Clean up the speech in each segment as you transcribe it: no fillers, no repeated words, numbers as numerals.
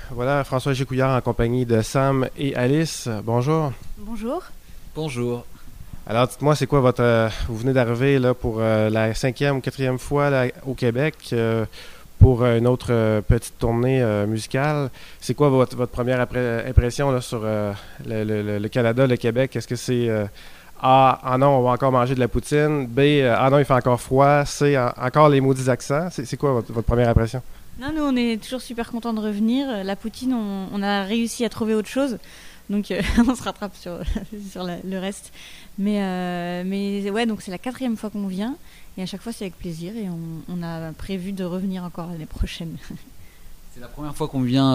Voilà, François Gécouillard en compagnie de Sam et Alice. Bonjour. Bonjour. Bonjour. Alors, dites-moi, c'est quoi vous venez d'arriver là pour la 5e ou 4e fois là, au Québec pour une autre petite tournée musicale. C'est quoi votre première impression là, sur le Canada, le Québec? Est-ce que c'est A, ah non, on va encore manger de la poutine. B, ah non, il fait encore froid. C, encore les maudits accents. C'est quoi votre première impression? Non, nous, on est toujours super contents de revenir. La poutine, on a réussi à trouver autre chose. Donc, on se rattrape sur le reste. Mais ouais, donc c'est la 4e fois qu'on vient. Et à chaque fois, c'est avec plaisir. Et on a prévu de revenir encore l'année prochaine. C'est la première fois qu'on vient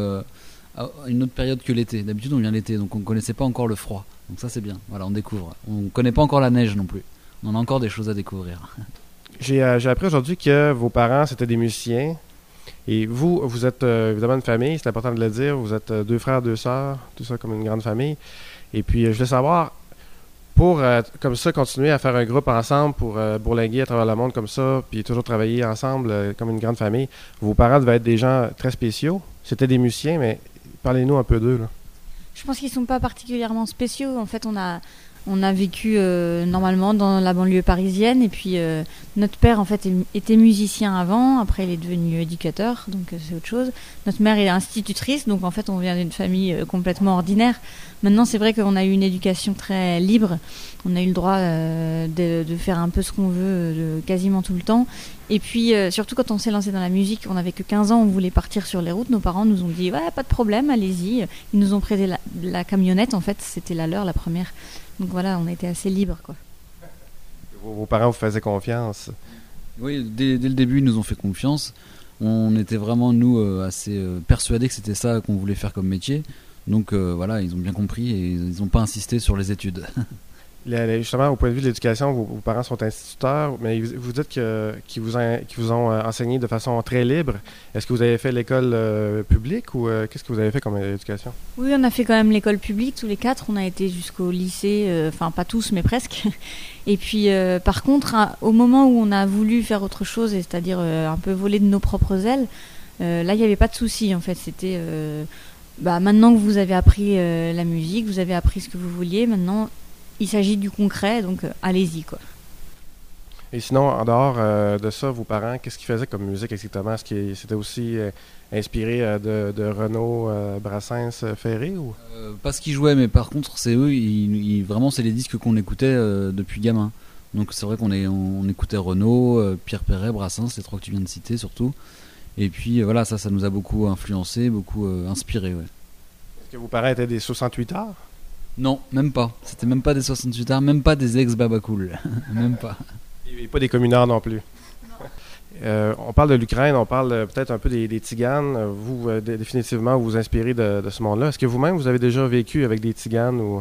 à une autre période que l'été. D'habitude, on vient l'été, donc on ne connaissait pas encore le froid. Donc ça, c'est bien. Voilà, on découvre. On ne connaît pas encore la neige non plus. On a encore des choses à découvrir. J'ai appris aujourd'hui que vos parents, c'était des musiciens. Et vous êtes évidemment une famille, c'est important de le dire. Vous êtes 2 frères, 2 sœurs, tout ça comme une grande famille. Et puis, je voulais savoir, pour comme ça continuer à faire un groupe ensemble, pour bourlinguer à travers le monde comme ça, puis toujours travailler ensemble comme une grande famille, vos parents devaient être des gens très spéciaux. C'était des musiciens, mais parlez-nous un peu d'eux, là. Je pense qu'ils ne sont pas particulièrement spéciaux. En fait, on a vécu normalement dans la banlieue parisienne. Et puis, notre père, en fait, était musicien avant. Après, il est devenu éducateur, donc c'est autre chose. Notre mère est institutrice, donc en fait, on vient d'une famille complètement ordinaire. Maintenant, c'est vrai qu'on a eu une éducation très libre. On a eu le droit de faire un peu ce qu'on veut quasiment tout le temps. Et puis, surtout quand on s'est lancé dans la musique, on n'avait que 15 ans, on voulait partir sur les routes. Nos parents nous ont dit « Ouais, pas de problème, allez-y ». Ils nous ont prêté la camionnette, en fait, c'était la leur, la première. Donc voilà, on a été assez libres, quoi. Vos parents vous faisaient confiance. Oui, dès le début, ils nous ont fait confiance. On était vraiment, nous, assez persuadés que c'était ça qu'on voulait faire comme métier. Donc voilà, ils ont bien compris et ils n'ont pas insisté sur les études. Justement, au point de vue de l'éducation, vos parents sont instituteurs, mais vous dites qu'ils vous ont enseigné de façon très libre. Est-ce que vous avez fait l'école publique ou qu'est-ce que vous avez fait comme éducation? Oui, on a fait quand même l'école publique, tous les 4. On a été jusqu'au lycée, enfin pas tous, mais presque. Et puis, par contre, au moment où on a voulu faire autre chose, c'est-à-dire un peu voler de nos propres ailes, là, il n'y avait pas de souci, en fait. C'était, maintenant que vous avez appris la musique, vous avez appris ce que vous vouliez, maintenant... Il s'agit du concret, donc allez-y, quoi. Et sinon, en dehors de ça, vos parents, qu'est-ce qu'ils faisaient comme musique exactement? Est-ce que c'était aussi inspiré de Renaud, Brassens, Ferré ou? Pas ce qu'ils jouaient, mais par contre, c'est eux, vraiment, c'est les disques qu'on écoutait depuis gamin. Donc c'est vrai on écoutait Renaud, Pierre Perret, Brassens, les 3 que tu viens de citer surtout. Et puis voilà, ça nous a beaucoup influencé, beaucoup inspiré. Ouais. Est-ce que vos parents étaient des 68 arts? Non, même pas. C'était même pas des 68 arts, même pas des ex-Babacool. Même pas. Et pas des communards non plus. On parle de l'Ukraine, on parle peut-être un peu des Tziganes. Vous, définitivement, vous vous inspirez de ce monde-là. Est-ce que vous-même, vous avez déjà vécu avec des Tziganes ou...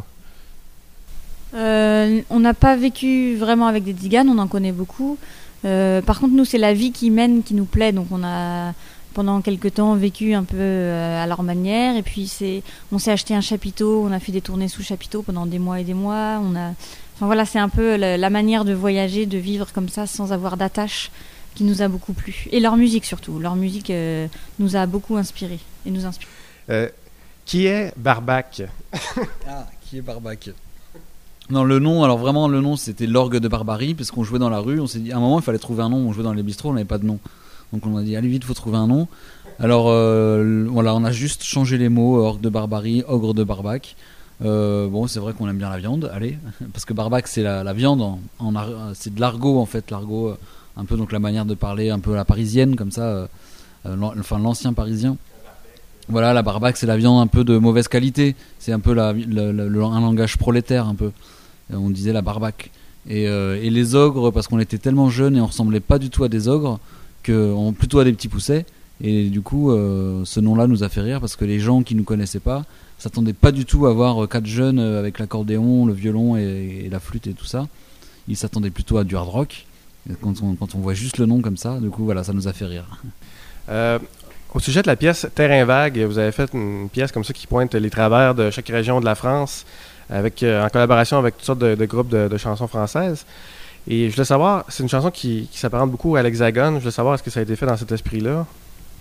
On n'a pas vécu vraiment avec des Tziganes, on en connaît beaucoup. Par contre, nous, c'est la vie qui mène qui nous plaît. Donc, on a... pendant quelques temps vécu un peu à leur manière, et puis on s'est acheté un chapiteau, on a fait des tournées sous chapiteau pendant des mois et des mois. Enfin voilà, c'est un peu la manière de voyager, de vivre comme ça sans avoir d'attache qui nous a beaucoup plu. Et leur musique surtout, leur musique nous a beaucoup inspiré et nous inspire. Qui est Barbac? Qui est Barbac? Non, le nom, alors vraiment le nom c'était l'orgue de Barbarie, parce qu'on jouait dans la rue, on s'est dit à un moment il fallait trouver un nom, on jouait dans les bistrots, on n'avait pas de nom. Donc on a dit allez vite, faut trouver un nom. Alors voilà, on a juste changé les mots, orgue de Barbarie, ogre de Barbac. Bon, c'est vrai qu'on aime bien la viande, allez, parce que Barbac c'est la viande, c'est de l'argot en fait, l'argot, un peu donc la manière de parler un peu à la parisienne comme ça, l'ancien parisien. Voilà, la Barbac c'est la viande un peu de mauvaise qualité, c'est un peu un langage prolétaire un peu. On disait la Barbac. Et les ogres, parce qu'on était tellement jeunes et on ressemblait pas du tout à des ogres, plutôt à des petits poussets, et du coup ce nom là nous a fait rire parce que les gens qui nous connaissaient pas s'attendaient pas du tout à voir 4 jeunes avec l'accordéon, le violon et la flûte et tout ça. Ils s'attendaient plutôt à du hard rock quand on voit juste le nom comme ça. Du coup voilà, ça nous a fait rire. Au sujet de la pièce Terrain vague, vous avez fait une pièce comme ça qui pointe les travers de chaque région de la France en collaboration avec toutes sortes de groupes de chansons françaises. Et je voulais savoir, c'est une chanson qui s'apparente beaucoup à l'Hexagone. Je voulais savoir, est-ce que ça a été fait dans cet esprit-là?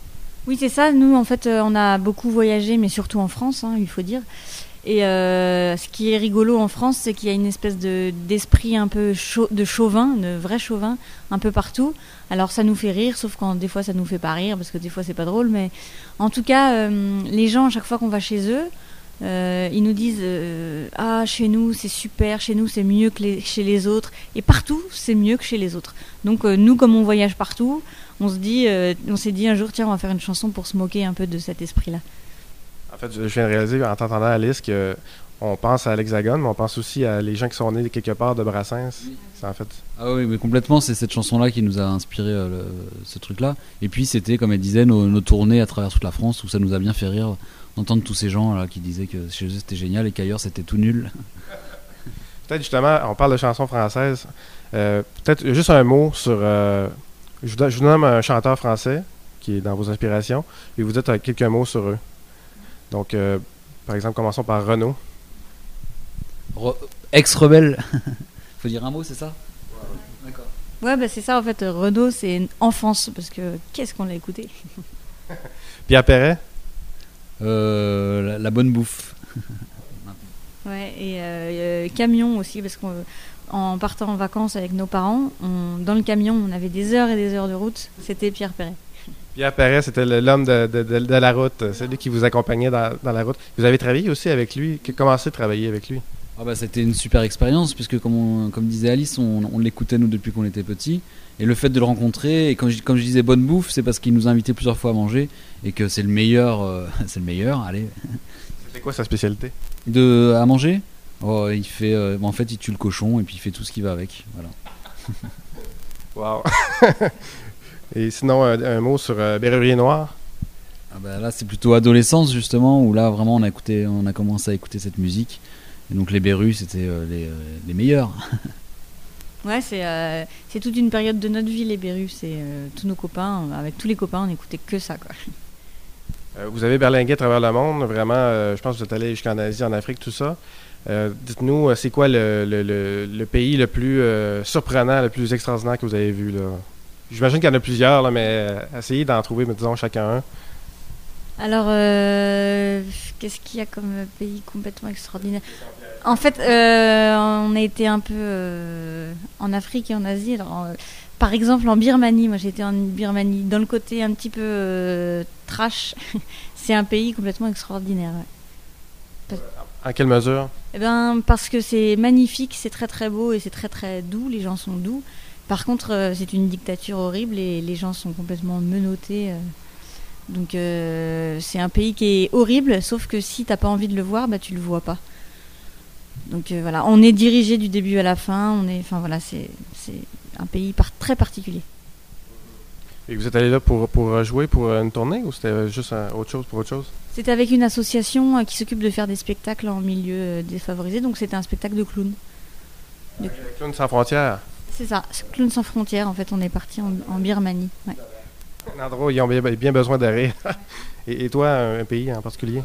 Oui, c'est ça. Nous, en fait, on a beaucoup voyagé, mais surtout en France, hein, il faut dire. Et ce qui est rigolo en France, c'est qu'il y a une espèce d'esprit un peu de chauvin, de vrai chauvin, un peu partout. Alors ça nous fait rire, sauf quand des fois ça nous fait pas rire, parce que des fois c'est pas drôle. Mais en tout cas, les gens, à chaque fois qu'on va chez eux, ils nous disent ah, chez nous c'est super, chez nous c'est mieux que chez les autres. Et partout, c'est mieux que chez les autres. Donc nous, comme on voyage partout, on s'est dit un jour, tiens, on va faire une chanson pour se moquer un peu de cet esprit-là. En fait, je viens de réaliser en t'entendant Alice qu'on pense à l'Hexagone, mais on pense aussi à les gens qui sont nés quelque part de Brassens. Oui. C'est en fait... Ah oui, mais complètement, c'est cette chanson-là qui nous a inspiré ce truc-là. Et puis c'était, comme elle disait, nos tournées à travers toute la France où ça nous a bien fait rire d'entendre tous ces gens là qui disaient que chez eux c'était génial et qu'ailleurs c'était tout nul. Peut-être justement, on parle de chansons françaises. Peut-être juste un mot sur... je vous nomme un chanteur français qui est dans vos inspirations et vous dites quelques mots sur eux. Donc, par exemple, commençons par Renaud. Ex-rebelle. Faut dire un mot, c'est ça? D'accord. Ouais, bah c'est ça en fait. Renaud, c'est une enfance parce que qu'est-ce qu'on l'a écouté. Pierre Perret. La bonne bouffe. Ouais, et camion aussi parce qu'en partant en vacances avec nos parents, dans le camion, on avait des heures et des heures de route. C'était Pierre Perret. Pierre Perret, c'était l'homme de la route, celui qui vous accompagnait dans la route. Vous avez travaillé aussi avec lui, commencé à travailler avec lui. Ah bah, c'était une super expérience, puisque comme disait Alice, on l'écoutait nous depuis qu'on était petits. Et le fait de le rencontrer, et comme je disais bonne bouffe, c'est parce qu'il nous a invités plusieurs fois à manger, et que c'est le meilleur, allez. C'est quoi sa spécialité? À manger? Oh, il fait, en fait, il tue le cochon, et puis il fait tout ce qui va avec, voilà. Wow. Et sinon, un mot sur Bérurier Noir. Ah bah là, c'est plutôt adolescence, justement, où là, vraiment, on a commencé à écouter cette musique. Et donc, les Bérus, c'était les meilleurs. Ouais, c'est toute une période de notre vie, les Bérus. C'est tous nos copains, avec tous les copains, on n'écoutait que ça, quoi. Vous avez berlingué à travers le monde, vraiment. Je pense que vous êtes allé jusqu'en Asie, en Afrique, tout ça. Dites-nous, c'est quoi le pays le plus surprenant, le plus extraordinaire que vous avez vu, là? J'imagine qu'il y en a plusieurs, là, mais essayez d'en trouver, disons, chacun un. Alors, qu'est-ce qu'il y a comme pays complètement extraordinaire? En fait, on a été un peu en Afrique et en Asie. Alors, par exemple, en Birmanie, moi j'ai été en Birmanie, dans le côté un petit peu trash. C'est un pays complètement extraordinaire. Ouais. À quelle mesure? Eh ben, parce que c'est magnifique, c'est très très beau et c'est très très doux, les gens sont doux. Par contre, c'est une dictature horrible et les gens sont complètement menottés. Donc c'est un pays qui est horrible, sauf que si t'as pas envie de le voir, bah tu le vois pas. Donc voilà, on est dirigé du début à la fin. C'est un pays très particulier. Et vous êtes allé là pour jouer pour une tournée ou c'était juste autre chose pour autre chose? C'était avec une association qui s'occupe de faire des spectacles en milieu défavorisé, donc c'était un spectacle de clown. Clown sans frontières. C'est ça, Clown sans frontières. En fait, on est parti en Birmanie. Ouais. Nandro, ils ont bien besoin de rire. Et toi, un pays en particulier?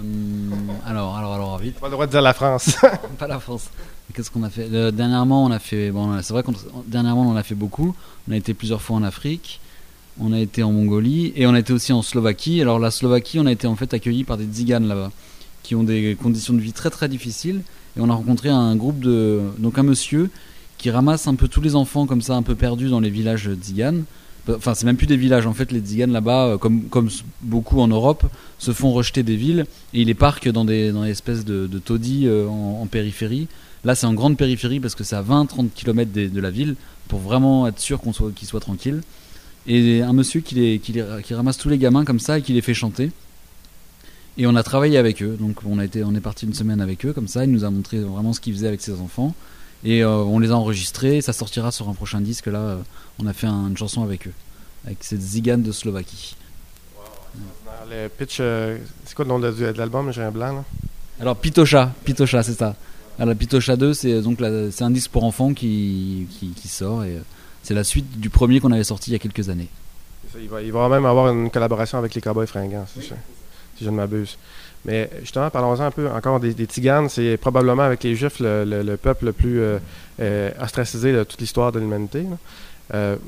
Alors, vite. Pas le droit de dire la France. Pas la France. Qu'est-ce qu'on a fait? Dernièrement, on a fait. Bon, c'est vrai dernièrement, on en a fait beaucoup. On a été plusieurs fois en Afrique. On a été en Mongolie et on a été aussi en Slovaquie. Alors, la Slovaquie, on a été en fait accueillis par des tziganes là-bas, qui ont des conditions de vie très très difficiles. Et on a rencontré un groupe donc un monsieur qui ramasse un peu tous les enfants comme ça, un peu perdus dans les villages tziganes. Enfin, c'est même plus des villages. En fait, les tziganes là-bas, comme beaucoup en Europe, se font rejeter des villes et ils les parquent dans des espèces de taudis en périphérie. Là, c'est en grande périphérie parce que c'est à 20-30 km de la ville pour vraiment être sûr qu'ils soient tranquilles. Et un monsieur qui ramasse tous les gamins comme ça et qui les fait chanter. Et on a travaillé avec eux. Donc, on est parti une semaine avec eux comme ça. Il nous a montré vraiment ce qu'ils faisaient avec ses enfants. Et on les a enregistrés, ça sortira sur un prochain disque. Là, on a fait une chanson avec eux, avec cette Tzigane de Slovaquie. Wow. Le pitch, c'est quoi le nom de l'album? J'ai un blanc, là. Alors, Pitocha, c'est ça. Alors, Pitocha 2, c'est un disque pour enfants qui sort. Et c'est la suite du premier qu'on avait sorti il y a quelques années. Ça, il va même avoir une collaboration avec les Cowboys Fringants, si je ne m'abuse. Mais justement, parlons-en un peu encore des Tziganes. C'est probablement avec les Juifs le peuple le plus ostracisé de toute l'histoire de l'humanité.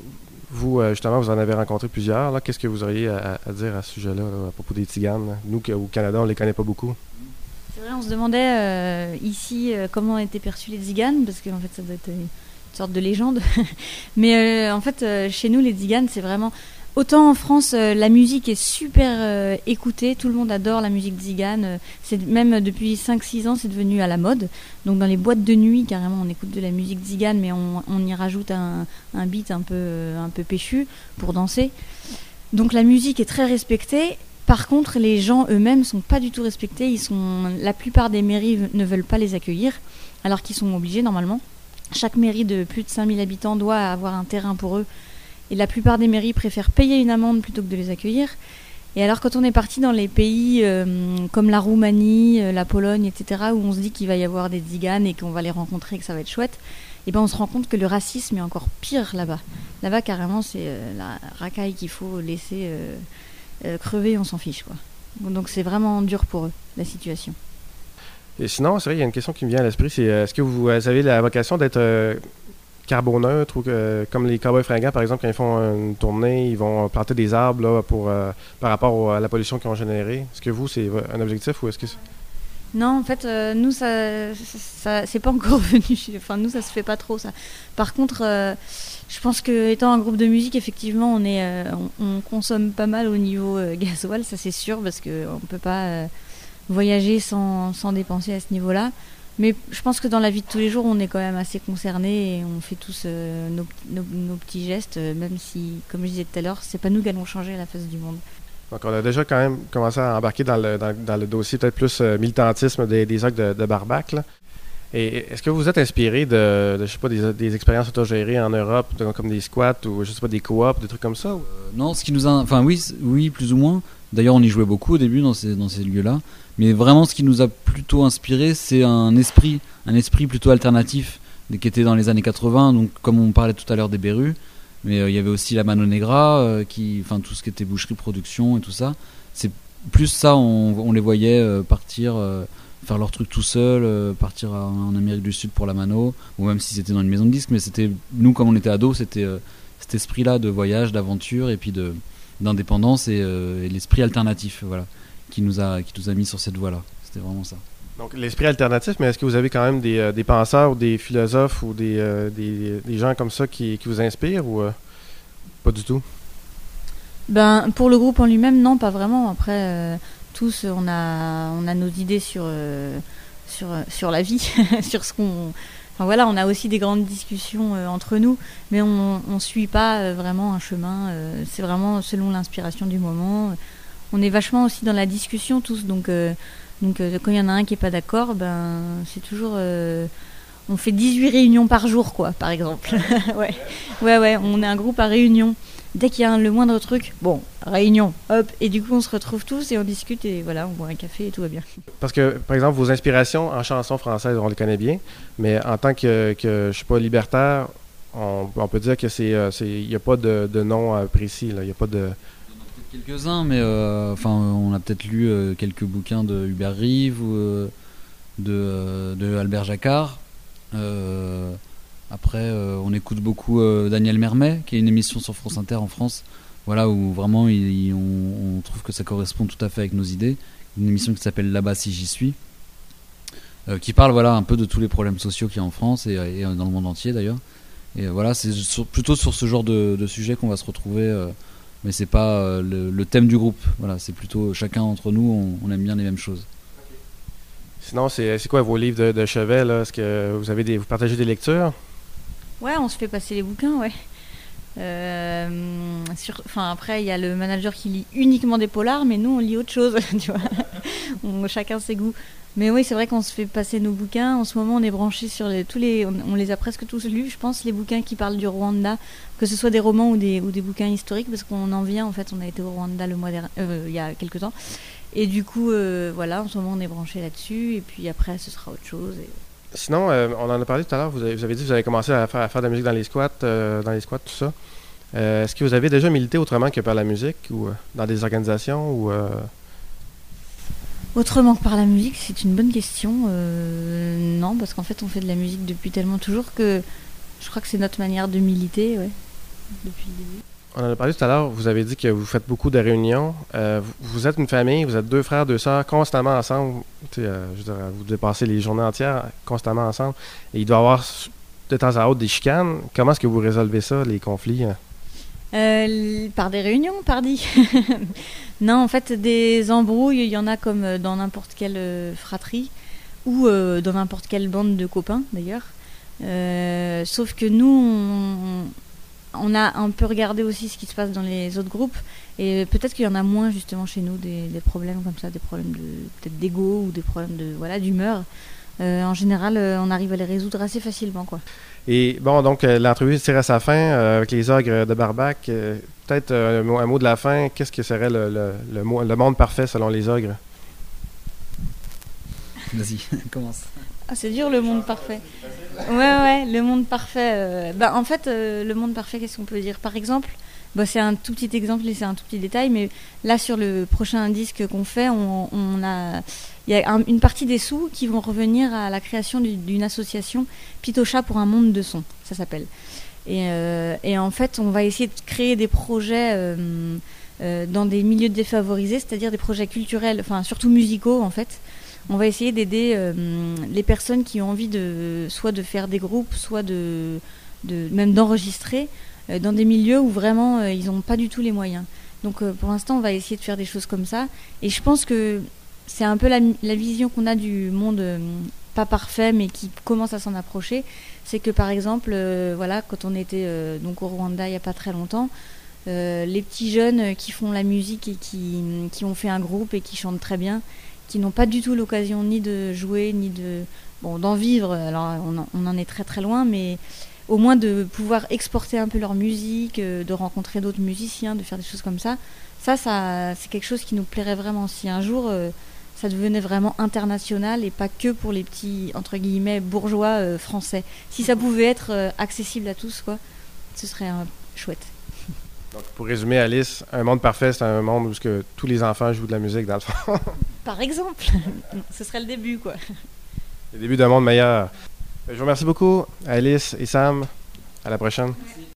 Vous, justement, vous en avez rencontré plusieurs. Là. Qu'est-ce que vous auriez à dire à ce sujet-là, là, à propos des tziganes? Nous, au Canada, on les connaît pas beaucoup. C'est vrai, on se demandait ici comment étaient perçus les tziganes, parce qu'en fait ça doit être une sorte de légende. Mais en fait, chez nous, les tziganes, c'est vraiment... Autant en France, la musique est super écoutée, tout le monde adore la musique tzigane. C'est même depuis 5-6 ans, c'est devenu à la mode. Donc dans les boîtes de nuit, carrément, on écoute de la musique tzigane, mais on y rajoute un beat un peu péchu pour danser. Donc la musique est très respectée. Par contre, les gens eux-mêmes sont pas du tout respectés. La plupart des mairies ne veulent pas les accueillir, alors qu'ils sont obligés normalement. Chaque mairie de plus de 5000 habitants doit avoir un terrain pour eux. Et la plupart des mairies préfèrent payer une amende plutôt que de les accueillir. Et alors quand on est parti dans les pays comme la Roumanie, la Pologne, etc., où on se dit qu'il va y avoir des tziganes et qu'on va les rencontrer et que ça va être chouette, et ben on se rend compte que le racisme est encore pire là-bas. Là-bas, carrément, c'est la racaille qu'il faut laisser crever, on s'en fiche, quoi. Donc c'est vraiment dur pour eux, la situation. Et sinon, c'est vrai, il y a une question qui me vient à l'esprit, c'est est-ce que vous avez la vocation d'être carboneutre ou comme les Cowboys fringants, par exemple, quand ils font une tournée, ils vont planter des arbres là, par rapport à la pollution qu'ils ont générée. Est-ce que vous, c'est un objectif ou est-ce que c'est... Non, en fait, nous, ça c'est pas encore venu. Enfin, nous, ça se fait pas trop, ça. Par contre, je pense que étant un groupe de musique, effectivement, on consomme pas mal au niveau gasoil, ça c'est sûr, parce qu'on peut pas voyager sans dépenser à ce niveau-là. Mais je pense que dans la vie de tous les jours, on est quand même assez concernés et on fait tous nos petits gestes, même si, comme je disais tout à l'heure, c'est pas nous qui allons changer la face du monde. Donc, on a déjà quand même commencé à embarquer dans le dossier peut-être plus militantisme des actes de Barbac, là. Et est-ce que vous êtes inspiré de je sais pas, des expériences autogérées en Europe, comme des squats ou je sais pas, des coops, des trucs comme ça? Non, ce qui nous a... Enfin oui, plus ou moins. D'ailleurs, on y jouait beaucoup au début dans ces lieux-là. Mais vraiment, ce qui nous a plutôt inspiré, c'est un esprit plutôt alternatif qui était dans les années 80. Donc, comme on parlait tout à l'heure des Berus, mais il y avait aussi la Mano Negra, enfin tout ce qui était boucherie, production et tout ça. C'est plus ça, on les voyait partir, faire leur truc tout seul, partir en Amérique du Sud pour la Mano, ou même si c'était dans une maison de disques. Mais c'était nous, comme on était ados, c'était cet esprit-là de voyage, d'aventure et puis d'indépendance et l'esprit alternatif, voilà, qui nous a mis sur cette voie-là. C'était vraiment ça. Donc l'esprit alternatif, mais est-ce que vous avez quand même des penseurs ou des philosophes ou des gens comme ça qui vous inspirent ou pas du tout? Ben, pour le groupe en lui-même, non, pas vraiment. Après, tous, on a nos idées sur la vie, sur ce qu'on... Enfin voilà, on a aussi des grandes discussions entre nous, mais on suit pas vraiment un chemin. C'est vraiment selon l'inspiration du moment. On est vachement aussi dans la discussion tous, donc quand il y en a un qui est pas d'accord, ben c'est toujours... on fait 18 réunions par jour, quoi, par exemple. ouais, on est un groupe à réunion. Dès qu'il y a le moindre truc, bon, réunion, hop, et du coup on se retrouve tous et on discute et voilà, on boit un café et tout va bien. Parce que, par exemple, vos inspirations en chansons françaises, on les connaît bien, mais en tant que je sais pas, libertaire, on peut dire que il n'y a pas de nom précis, là, il n'y a pas de... Quelques-uns, mais on a peut-être lu quelques bouquins de Hubert Reeves ou de Albert Jacquard. Après, on écoute beaucoup Daniel Mermet, qui est une émission sur France Inter en France, voilà, où vraiment on trouve que ça correspond tout à fait avec nos idées. Une émission qui s'appelle Là-bas si j'y suis, qui parle voilà un peu de tous les problèmes sociaux qu'il y a en France et dans le monde entier d'ailleurs. Et voilà, c'est plutôt sur ce genre de sujet qu'on va se retrouver. Mais c'est pas le thème du groupe. Voilà, c'est plutôt chacun entre nous, on aime bien les mêmes choses. Sinon, c'est quoi vos livres de chevet là? Est-ce que vous partagez des lectures? Ouais, on se fait passer les bouquins, ouais. Après, il y a le manager qui lit uniquement des polars, mais nous, on lit autre chose, tu vois. Chacun ses goûts. Mais oui, c'est vrai qu'on se fait passer nos bouquins. En ce moment, on est branché sur on les a presque tous lus, je pense, les bouquins qui parlent du Rwanda, que ce soit des romans ou des bouquins historiques, parce qu'on en vient, en fait, on a été au Rwanda il y a quelques temps. Et du coup, voilà, en ce moment, on est branché là-dessus, et puis après, ce sera autre chose. Sinon, on en a parlé tout à l'heure, vous avez dit que vous avez commencé à faire de la musique dans les squats, tout ça. Est-ce que vous avez déjà milité autrement que par la musique, ou dans des organisations, ou... Autrement que par la musique, c'est une bonne question. Non, parce qu'en fait, on fait de la musique depuis tellement toujours que je crois que c'est notre manière de militer, ouais. depuis le début. On en a parlé tout à l'heure, vous avez dit que vous faites beaucoup de réunions. Vous êtes une famille, vous êtes deux frères, deux sœurs, constamment ensemble. Je veux dire, vous devez passer les journées entières constamment ensemble. Et il doit y avoir de temps à autre des chicanes. Comment est-ce que vous résolvez ça, les conflits? Par des réunions, pardi. Non, en fait, des embrouilles, il y en a comme dans n'importe quelle fratrie ou dans n'importe quelle bande de copains, d'ailleurs. Sauf que nous, on a un peu regardé aussi ce qui se passe dans les autres groupes et peut-être qu'il y en a moins justement chez nous des problèmes comme ça, des problèmes peut-être d'ego ou des problèmes d'humeur. En général, on arrive à les résoudre assez facilement, quoi. Et bon, donc l'entrevue tire à sa fin avec les ogres de Barbac. Peut-être un mot de la fin. Qu'est-ce que serait le monde parfait selon les ogres? Vas-y, commence. Ah, c'est dur le monde parfait. Ouais, le monde parfait. En fait, le monde parfait, qu'est-ce qu'on peut dire? Par exemple, c'est un tout petit exemple et c'est un tout petit détail, mais là, sur le prochain disque qu'on fait, il y a une partie des sous qui vont revenir à la création d'une association Pitocha pour un monde de son, ça s'appelle. Et en fait, on va essayer de créer des projets dans des milieux défavorisés, c'est-à-dire des projets culturels, enfin surtout musicaux en fait. On va essayer d'aider les personnes qui ont envie soit de faire des groupes, soit même d'enregistrer dans des milieux où vraiment ils n'ont pas du tout les moyens. Donc pour l'instant, on va essayer de faire des choses comme ça. Et je pense que c'est un peu la vision qu'on a du monde pas parfait, mais qui commence à s'en approcher. C'est que par exemple, quand on était donc au Rwanda il n'y a pas très longtemps, les petits jeunes qui font la musique et qui ont fait un groupe et qui chantent très bien, qui n'ont pas du tout l'occasion ni de jouer, ni d'en vivre. Alors on en est très très loin, mais au moins de pouvoir exporter un peu leur musique, de rencontrer d'autres musiciens, de faire des choses comme ça. Ça c'est quelque chose qui nous plairait vraiment. Si un jour ça devenait vraiment international et pas que pour les petits, entre guillemets, bourgeois français. Si ça pouvait être accessible à tous, quoi, ce serait chouette. Donc, pour résumer, Alice, un monde parfait, c'est un monde où tous les enfants jouent de la musique, dans le fond. Par exemple, ce serait le début, quoi. Le début d'un monde meilleur. Je vous remercie beaucoup, Alice et Sam. À la prochaine. Merci.